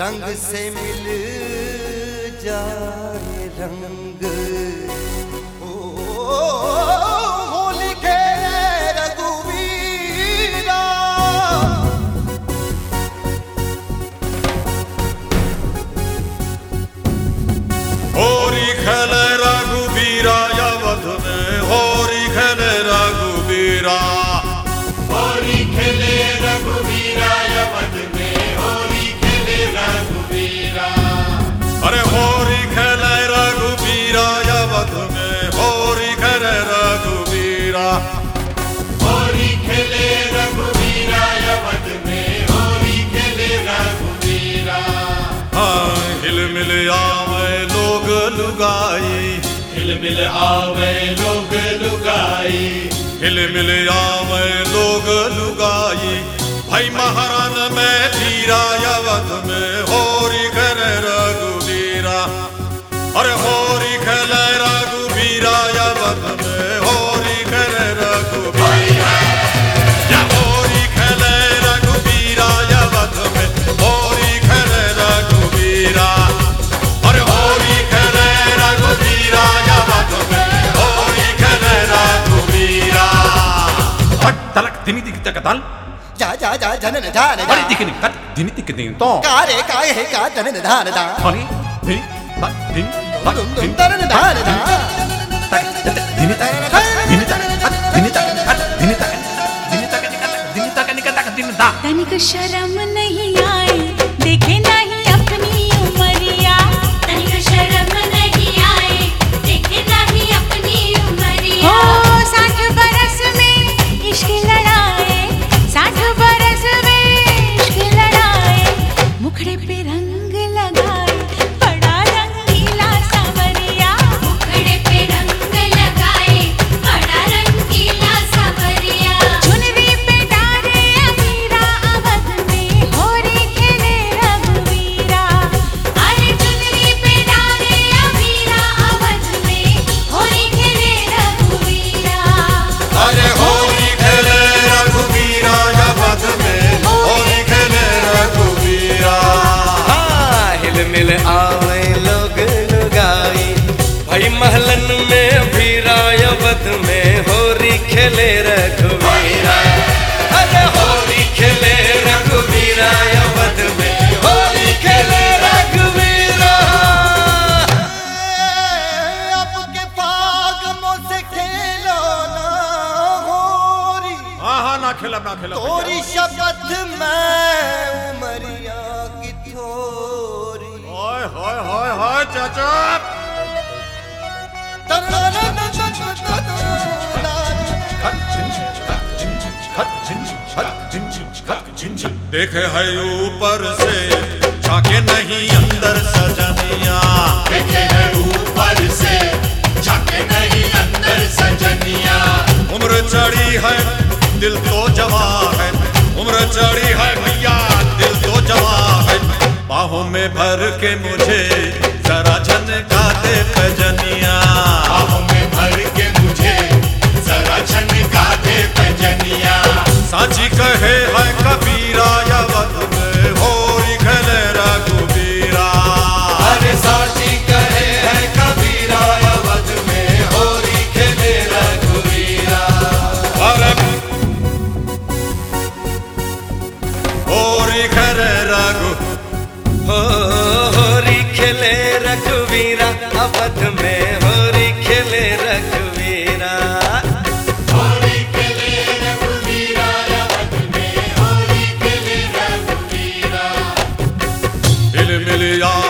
रंग से मिल जाए रंग। ओ होली के रघुवीरा, होरी खेले रघुवीरा अवध में, होरी खेले रघुवीरा, होली खेले रघुवीरा अवध में, होली खेले रघुवीरा। अरे होरी खेले रघुवीरा अवध में, होरी खेले रघुवीरा, होली खेले रघुवीरा अवध में, होली खेले रघुवीरा। हाँ हिल मिल आवे लोग लुगाई, हिल मिल आवे लोग लुगाई, हिल मिल आवे लोग लुगाई। भाई महारान में धीरा अवध में, होरी खेले रघुवीरा। अरे होरी खेले रघुवीरा अवध में, होरी खेले रघुवीरा, या होरी खेले रघुवीरा अवध में, होरी खेले रघुवीरा। अरे होरी खेले रघुवीरा अवध में, होरी खेले रघुवीरा। हट तलक दिनी दिख तक ताल जा जा जा जनन धान दा, अरे दिखने कत दिनी दिख दिन तो कारे काय है का जनन धान दा, हनी दिनी तक दिन तक दुम दुम दिन तरन धान दा, दिनी तक दिनी तक दिनी तक दिनी तक दिनी तक दिनी तक निकल तक दिन दा। तनिक शर्म नहीं आए, देखे नहीं अपनी उमरिया। तनिक शर्म नहीं आए, देखे नहीं अपनी उमरिया। हो 60 बरस में इश्क लड़ाए, 60 बरस में इश्क लड़ाए। मुखड़े पे रंग लगाए, बड़ा रंगीला सांवरिया। मुखड़े पे रंग लगाए, बड़ा रंगीला सांवरिया। चुनरी पे डारे अबीरा अवध में, होरी खेले रघुवीरा। अरे चुनरी पे डारे अबीरा अवध में, होरी खेले रघुवीरा। अरे होरी खेले रघुवीरा अवध में, होरी खेले रघुवीरा। हाँ हिल मिल आवे लोग लुगाई, भाई महलन में भीरा अवध में, होरी खेले रघुवीरा। अरे होली खेले रघुवीरा अवध में, होली खेले रघुवीरा। अब के फागमों से खेलो ना होरी, हाँ ना खेलब ना खेलब तोरी शपथ में उमरिया की थोरी। हाय हाय हाय हाय चाचा। देखे है ऊपर से झाके नहीं अंदर सजनिया, देखे है ऊपर से झाके नहीं अंदर सजनिया। उम्र चढ़ी है दिल तो जवा है, उम्र चढ़ी है भैया दिल तो जवा है। बाहों में भर के मुझे जरा झनका दे पैजनिया, बाहों में भर के मुझे जरा झनका दे पैजनिया। साची कहे है कबीरा अवध में, होरी खेले रघुवीरा। अरे साची कहे है कबीरा अवध में, होरी खेले रघुवीरा। अरे होरी खेले रघु, होरी खेले रघुवीरा अवध में, होरी खेले रघुवीरा। होली खेले रघुवीरा अवध में, होली खेले रघुवीरा। हिल मिल